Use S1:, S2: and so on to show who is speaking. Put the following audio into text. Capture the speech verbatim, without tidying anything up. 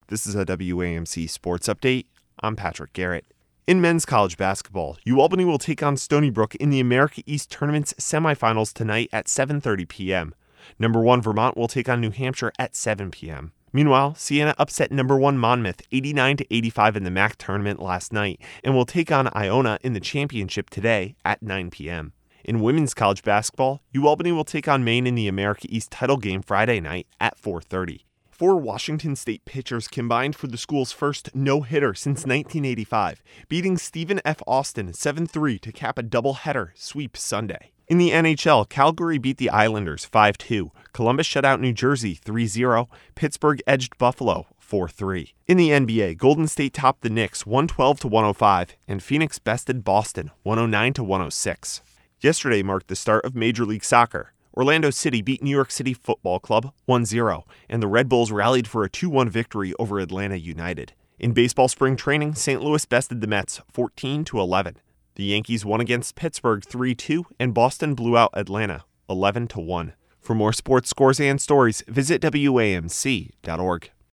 S1: This is a W A M C Sports Update. I'm Patrick Garrett. In men's college basketball, UAlbany will take on Stony Brook in the America East Tournament's semifinals tonight at seven thirty p.m. Number one Vermont will take on New Hampshire at seven p.m. Meanwhile, Siena upset number one Monmouth eighty-nine to eighty-five in the M A C tournament last night and will take on Iona in the championship today at nine p.m. In women's college basketball, UAlbany will take on Maine in the America East title game Friday night at four thirty. Four Washington State pitchers combined for the school's first no-hitter since nineteen eighty-five, beating Stephen F. Austin seven three to cap a doubleheader sweep Sunday. In the N H L, Calgary beat the Islanders five two, Columbus shut out New Jersey three zero, Pittsburgh edged Buffalo four three. In the N B A, Golden State topped the Knicks one twelve to one oh five, and Phoenix bested Boston one oh nine to one oh six. Yesterday marked the start of Major League Soccer. Orlando City beat New York City Football Club one zero, and the Red Bulls rallied for a two one victory over Atlanta United. In baseball spring training, Saint Louis bested the Mets fourteen to eleven. The Yankees won against Pittsburgh three two, and Boston blew out Atlanta eleven to one. For more sports scores and stories, visit W A M C dot org.